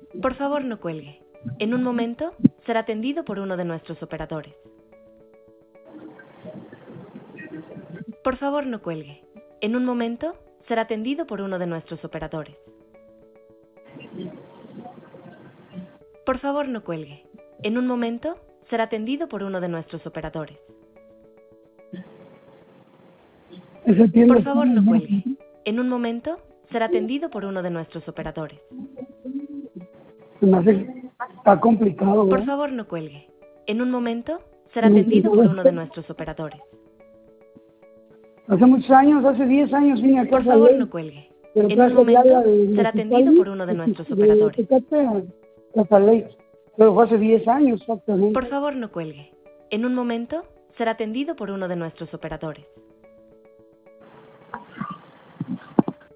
Por favor, no cuelgue. En un momento, será atendido por uno de nuestros operadores. Por favor, no cuelgue. En un momento, será atendido por uno de nuestros operadores. Por favor, no cuelgue. En un momento, será atendido por uno de nuestros operadores. Por favor, no cuelgue. En un momento, será atendido por uno de nuestros operadores. Se me hace, está complicado, Por ¿verdad? favor, no cuelgue. En un momento, será atendido por uno de nuestros operadores. Hace muchos años, hace 10 años vine acá Por a favor, ley, no cuelgue. pero En un traje el área momento, de será atendido por uno de nuestros operadores. Hasta ley, pero fue hace 10 años exactamente. Por favor, no cuelgue. En un momento, será atendido por uno de nuestros operadores.